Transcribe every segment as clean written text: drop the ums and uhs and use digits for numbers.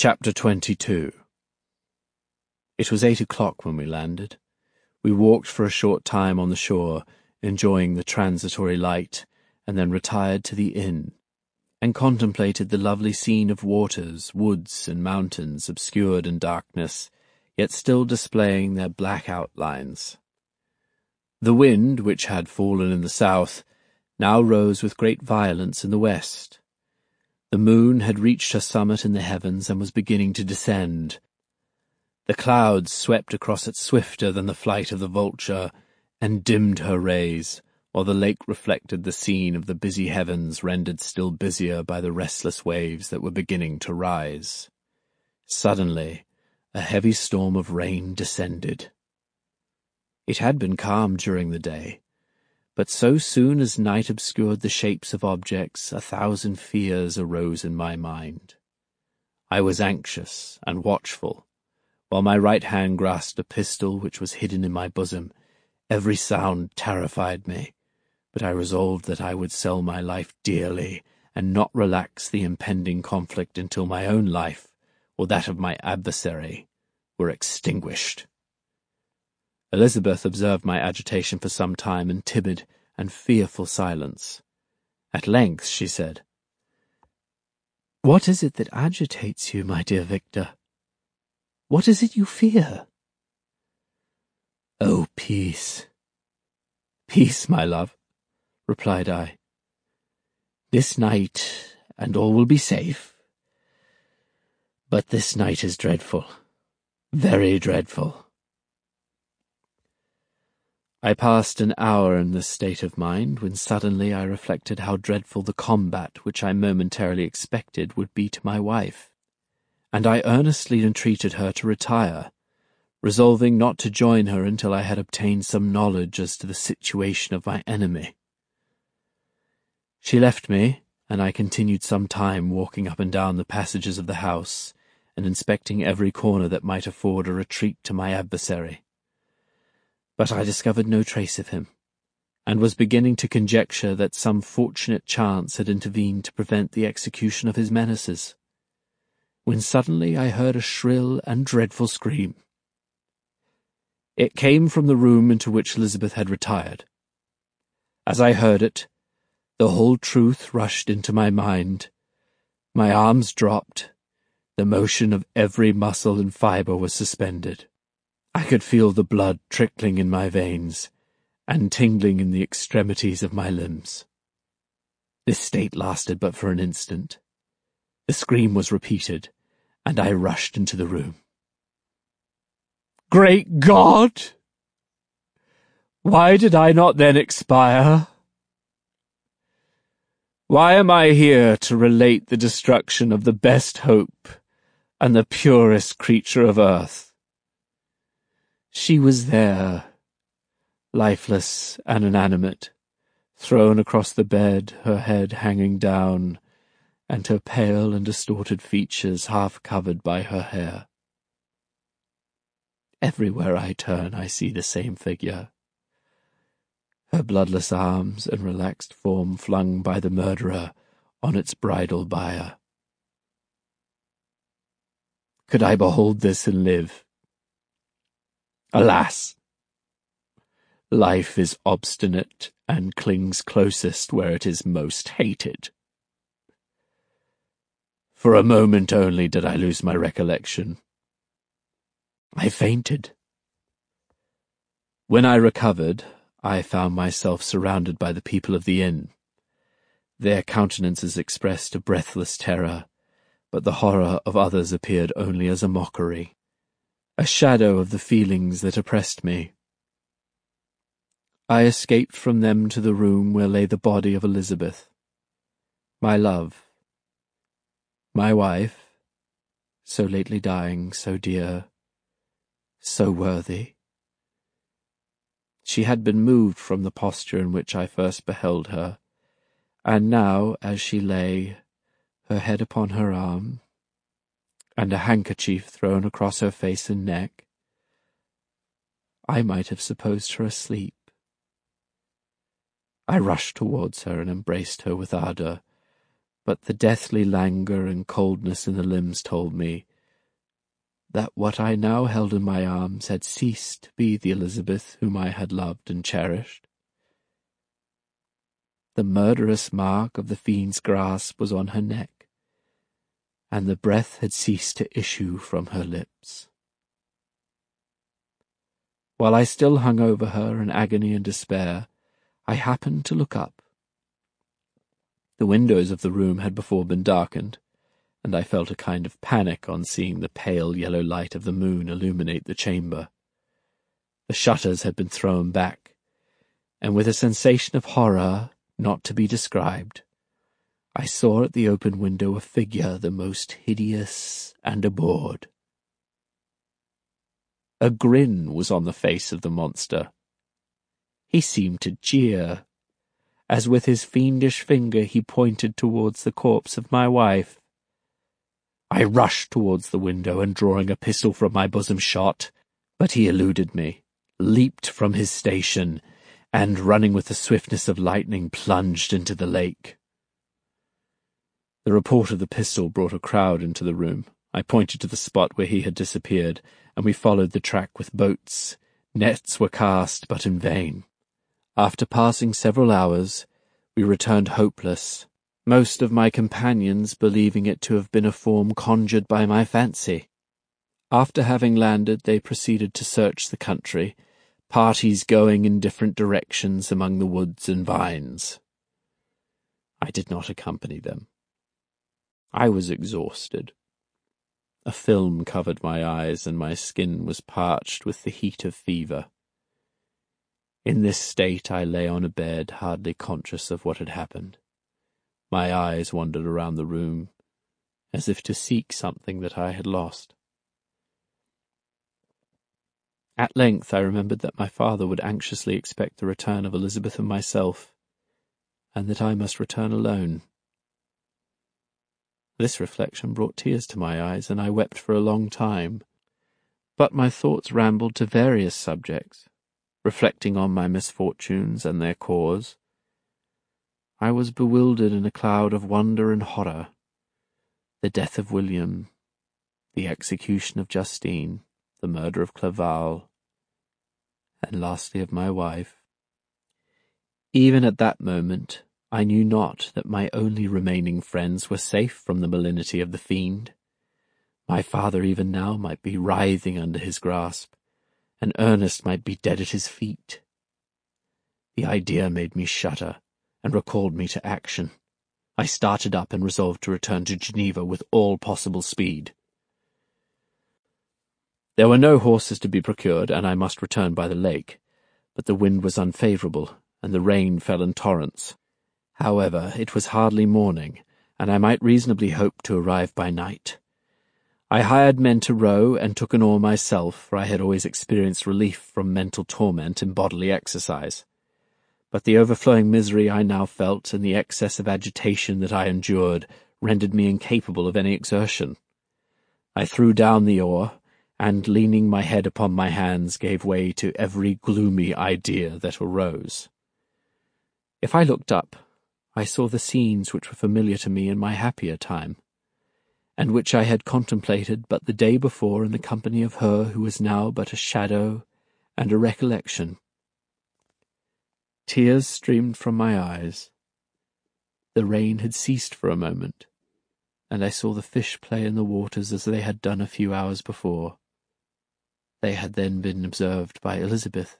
Chapter 22. It was 8 o'clock when we landed. We walked for a short time on the shore, enjoying the transitory light, and then retired to the inn, and contemplated the lovely scene of waters, woods, and mountains obscured in darkness, yet still displaying their black outlines. The wind, which had fallen in the south, now rose with great violence in the west. The moon had reached her summit in the heavens and was beginning to descend. The clouds swept across it swifter than the flight of the vulture, and dimmed her rays, while the lake reflected the scene of the busy heavens rendered still busier by the restless waves that were beginning to rise. Suddenly, a heavy storm of rain descended. It had been calm during the day, but so soon as night obscured the shapes of objects, 1,000 fears arose in my mind. I was anxious and watchful, while my right hand grasped a pistol which was hidden in my bosom. Every sound terrified me, but I resolved that I would sell my life dearly and not relax the impending conflict until my own life, or that of my adversary, were extinguished. Elizabeth observed my agitation for some time in timid and fearful silence. At length she said, "What is it that agitates you, my dear Victor? What is it you fear?" "Oh, peace. Peace, my love," replied I. "This night, and all will be safe. But this night is dreadful, very dreadful." I passed an hour in this state of mind, when suddenly I reflected how dreadful the combat which I momentarily expected would be to my wife, and I earnestly entreated her to retire, resolving not to join her until I had obtained some knowledge as to the situation of my enemy. She left me, and I continued some time walking up and down the passages of the house, and inspecting every corner that might afford a retreat to my adversary. But I discovered no trace of him, and was beginning to conjecture that some fortunate chance had intervened to prevent the execution of his menaces, when suddenly I heard a shrill and dreadful scream. It came from the room into which Elizabeth had retired. As I heard it, the whole truth rushed into my mind. My arms dropped, the motion of every muscle and fibre was suspended. I could feel the blood trickling in my veins, and tingling in the extremities of my limbs. This state lasted but for an instant. The scream was repeated, and I rushed into the room. Great God! Why did I not then expire? Why am I here to relate the destruction of the best hope and the purest creature of earth? She was there, lifeless and inanimate, thrown across the bed, her head hanging down, and her pale and distorted features half covered by her hair. Everywhere I turn I see the same figure, her bloodless arms and relaxed form flung by the murderer on its bridal bier. Could I behold this and live? Alas! Life is obstinate and clings closest where it is most hated. For a moment only did I lose my recollection. I fainted. When I recovered, I found myself surrounded by the people of the inn. Their countenances expressed a breathless terror, but the horror of others appeared only as a mockery, a shadow of the feelings that oppressed me. I escaped from them to the room where lay the body of Elizabeth, my love, my wife, so lately dying, so dear, so worthy. She had been moved from the posture in which I first beheld her, and now, as she lay, her head upon her arm, and a handkerchief thrown across her face and neck, I might have supposed her asleep. I rushed towards her and embraced her with ardour, but the deathly languor and coldness in the limbs told me that what I now held in my arms had ceased to be the Elizabeth whom I had loved and cherished. The murderous mark of the fiend's grasp was on her neck, and the breath had ceased to issue from her lips. While I still hung over her in agony and despair, I happened to look up. The windows of the room had before been darkened, and I felt a kind of panic on seeing the pale yellow light of the moon illuminate the chamber. The shutters had been thrown back, and with a sensation of horror not to be described, I saw at the open window a figure the most hideous and abhorred. A grin was on the face of the monster. He seemed to jeer, as with his fiendish finger he pointed towards the corpse of my wife. I rushed towards the window and, drawing a pistol from my bosom, shot, but he eluded me, leaped from his station, and, running with the swiftness of lightning, plunged into the lake. The report of the pistol brought a crowd into the room. I pointed to the spot where he had disappeared, and we followed the track with boats. Nets were cast, but in vain. After passing several hours, we returned hopeless, most of my companions believing it to have been a form conjured by my fancy. After having landed, they proceeded to search the country, parties going in different directions among the woods and vines. I did not accompany them. I was exhausted. A film covered my eyes, and my skin was parched with the heat of fever. In this state I lay on a bed, hardly conscious of what had happened. My eyes wandered around the room, as if to seek something that I had lost. At length I remembered that my father would anxiously expect the return of Elizabeth and myself, and that I must return alone. This reflection brought tears to my eyes, and I wept for a long time, but my thoughts rambled to various subjects, reflecting on my misfortunes and their cause. I was bewildered in a cloud of wonder and horror. The death of William, the execution of Justine, the murder of Clerval, and lastly of my wife. Even at that moment, I knew not that my only remaining friends were safe from the malignity of the fiend. My father even now might be writhing under his grasp, and Ernest might be dead at his feet. The idea made me shudder, and recalled me to action. I started up and resolved to return to Geneva with all possible speed. There were no horses to be procured, and I must return by the lake, but the wind was unfavourable, and the rain fell in torrents. However, it was hardly morning, and I might reasonably hope to arrive by night. I hired men to row, and took an oar myself, for I had always experienced relief from mental torment in bodily exercise. But the overflowing misery I now felt, and the excess of agitation that I endured, rendered me incapable of any exertion. I threw down the oar, and, leaning my head upon my hands, gave way to every gloomy idea that arose. If I looked up, I saw the scenes which were familiar to me in my happier time, and which I had contemplated but the day before in the company of her who was now but a shadow and a recollection. Tears streamed from my eyes. The rain had ceased for a moment, and I saw the fish play in the waters as they had done a few hours before. They had then been observed by Elizabeth.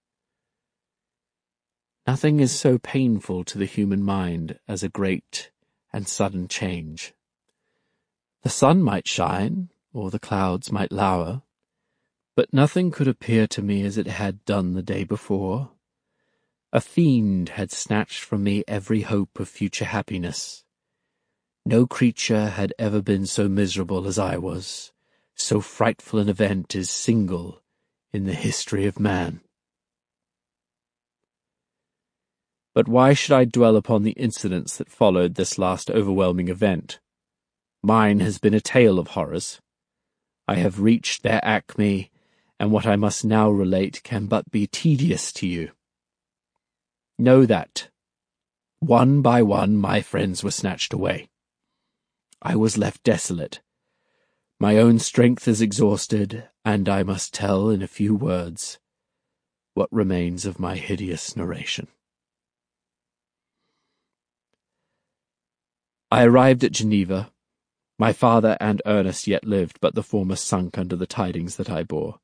Nothing is so painful to the human mind as a great and sudden change. The sun might shine, or the clouds might lower, but nothing could appear to me as it had done the day before. A fiend had snatched from me every hope of future happiness. No creature had ever been so miserable as I was. So frightful an event is single in the history of man. But why should I dwell upon the incidents that followed this last overwhelming event? Mine has been a tale of horrors. I have reached their acme, and what I must now relate can but be tedious to you. Know that, one by one, my friends were snatched away. I was left desolate, My own strength is exhausted, and I must tell in a few words what remains of my hideous narration. I arrived at Geneva. My father and Ernest yet lived, but the former sunk under the tidings that I bore.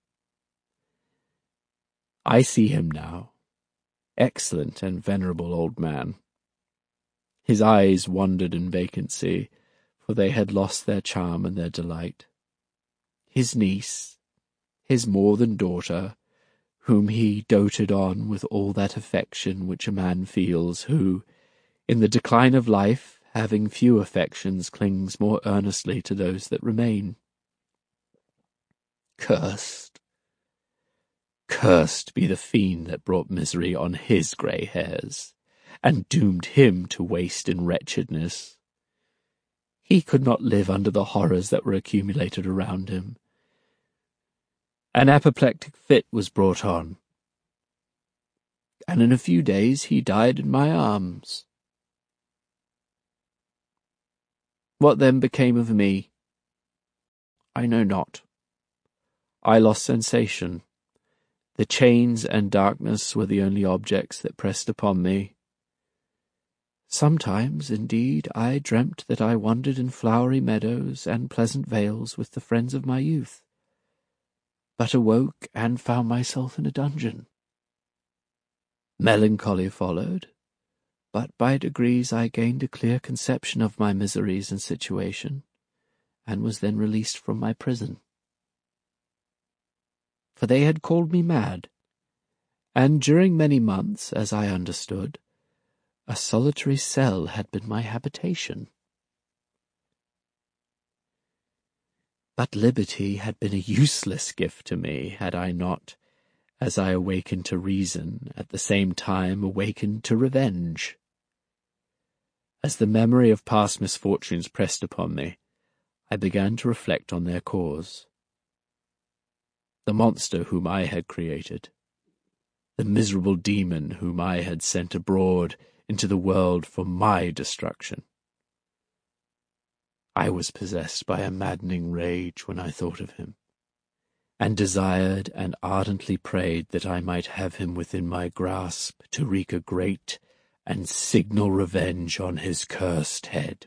I see him now, excellent and venerable old man. His eyes wandered in vacancy, for they had lost their charm and their delight. His niece, his more than daughter, whom he doted on with all that affection which a man feels who, in the decline of life, having few affections, clings more earnestly to those that remain. Cursed be the fiend that brought misery on his grey hairs, and doomed him to waste in wretchedness. He could not live under the horrors that were accumulated around him. An apoplectic fit was brought on, and in a few days he died in my arms. What then became of me? I know not. I lost sensation. The chains and darkness were the only objects that pressed upon me. Sometimes, indeed, I dreamt that I wandered in flowery meadows and pleasant vales with the friends of my youth, but awoke and found myself in a dungeon. Melancholy followed, but by degrees I gained a clear conception of my miseries and situation, and was then released from my prison. For they had called me mad, and during many months, as I understood, a solitary cell had been my habitation. But liberty had been a useless gift to me, had I not, as I awakened to reason, at the same time awakened to revenge. As the memory of past misfortunes pressed upon me, I began to reflect on their cause. The monster whom I had created, the miserable demon whom I had sent abroad into the world for my destruction. I was possessed by a maddening rage when I thought of him, and desired and ardently prayed that I might have him within my grasp to wreak a great and signal revenge on his cursed head.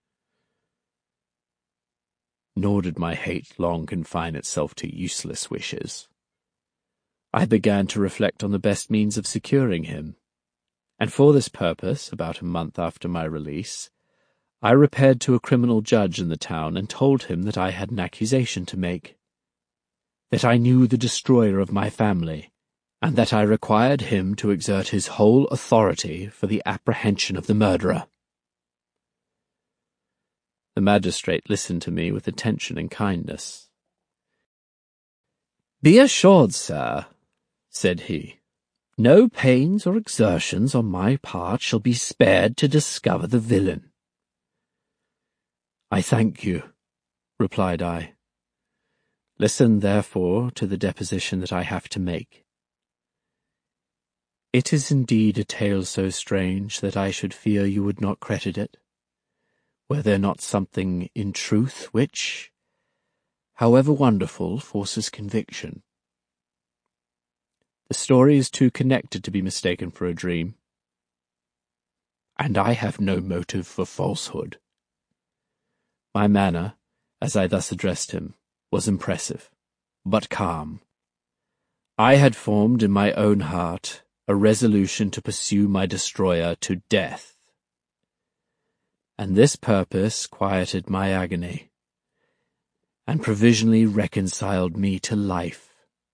Nor did my hate long confine itself to useless wishes. I began to reflect on the best means of securing him, and for this purpose, about a month after my release, I repaired to a criminal judge in the town and told him that I had an accusation to make, that I knew the destroyer of my family, and that I required him to exert his whole authority for the apprehension of the murderer. The magistrate listened to me with attention and kindness. "Be assured, sir," said he, "no pains or exertions on my part shall be spared to discover the villain." "I thank you," replied I. "Listen, therefore, to the deposition that I have to make. It is indeed a tale so strange that I should fear you would not credit it, were there not something in truth which, however wonderful, forces conviction. The story is too connected to be mistaken for a dream, and I have no motive for falsehood." My manner, as I thus addressed him, was impressive, but calm. I had formed in my own heart a resolution to pursue my destroyer to death, and this purpose quieted my agony, and provisionally reconciled me to life.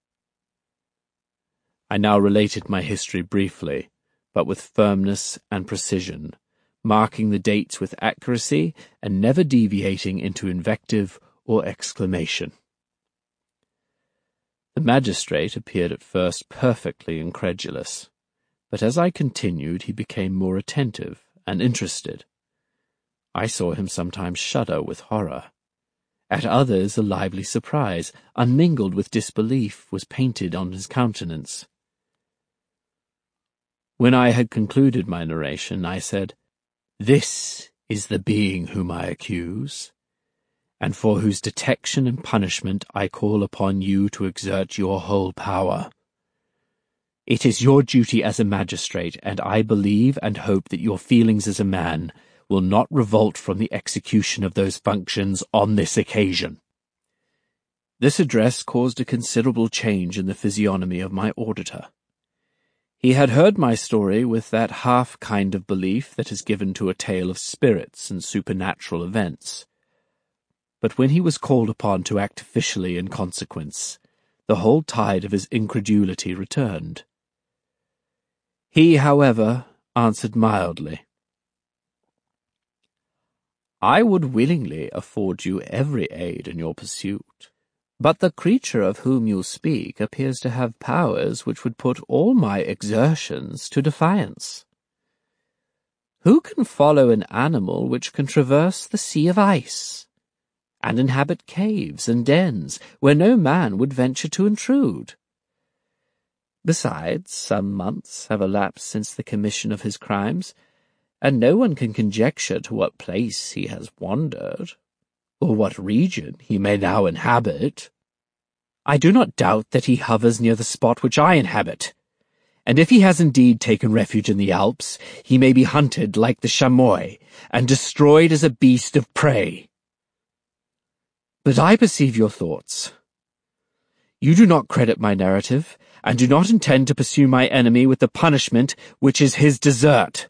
I now related my history briefly, but with firmness and precision, marking the dates with accuracy and never deviating into invective or exclamation. The magistrate appeared at first perfectly incredulous, but as I continued he became more attentive and interested. I saw him sometimes shudder with horror. At others a lively surprise, unmingled with disbelief, was painted on his countenance. When I had concluded my narration, I said, "This is the being whom I accuse, and for whose detection and punishment I call upon you to exert your whole power. It is your duty as a magistrate, and I believe and hope that your feelings as a man will not revolt from the execution of those functions on this occasion." This address caused a considerable change in the physiognomy of my auditor. He had heard my story with that half kind of belief that is given to a tale of spirits and supernatural events. But when he was called upon to act officially in consequence, the whole tide of his incredulity returned. He, however, answered mildly, "I would willingly afford you every aid in your pursuit, but the creature of whom you speak appears to have powers which would put all my exertions to defiance. Who can follow an animal which can traverse the sea of ice, and inhabit caves and dens where no man would venture to intrude? Besides, some months have elapsed since the commission of his crimes, and no one can conjecture to what place he has wandered, or what region he may now inhabit. I do not doubt that he hovers near the spot which I inhabit, and if he has indeed taken refuge in the Alps, he may be hunted like the chamois, and destroyed as a beast of prey. But I perceive your thoughts. You do not credit my narrative, and do not intend to pursue my enemy with the punishment which is his desert."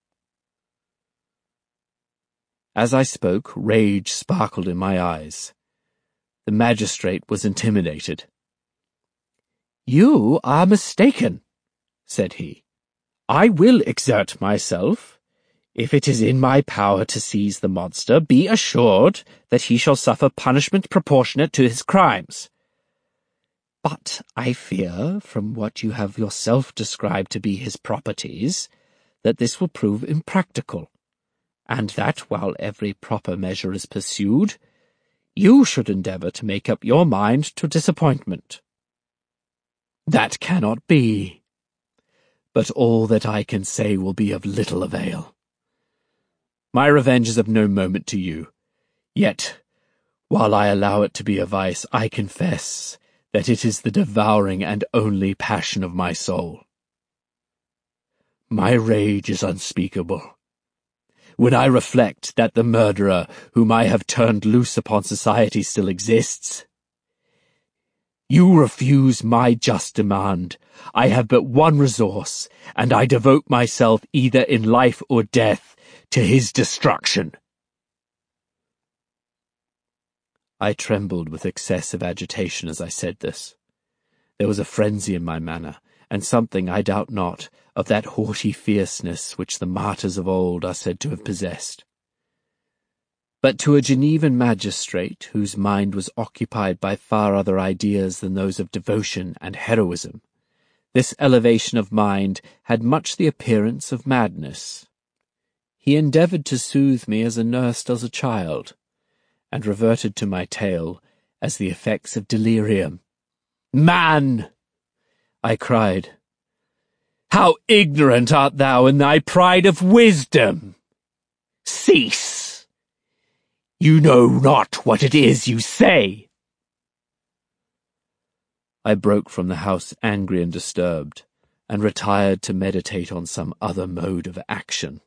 As I spoke, rage sparkled in my eyes. The magistrate was intimidated. "You are mistaken," said he. "I will exert myself. If it is in my power to seize the monster, be assured that he shall suffer punishment proportionate to his crimes. But I fear, from what you have yourself described to be his properties, that this will prove impractical, and that, while every proper measure is pursued, you should endeavour to make up your mind to disappointment." "That cannot be. But all that I can say will be of little avail. My revenge is of no moment to you, yet, while I allow it to be a vice, I confess that it is the devouring and only passion of my soul. My rage is unspeakable. When I reflect that the murderer whom I have turned loose upon society still exists, you refuse my just demand. I have but one resource, and I devote myself either in life or death to his destruction." I trembled with excessive agitation as I said this. There was a frenzy in my manner, and something, I doubt not, of that haughty fierceness which the martyrs of old are said to have possessed. But to a Genevan magistrate, whose mind was occupied by far other ideas than those of devotion and heroism, this elevation of mind had much the appearance of madness. He endeavoured to soothe me as a nurse does a child, and reverted to my tale as the effects of delirium. "Man!" I cried, "how ignorant art thou in thy pride of wisdom! Cease! You know not what it is you say." I broke from the house angry and disturbed, and retired to meditate on some other mode of action.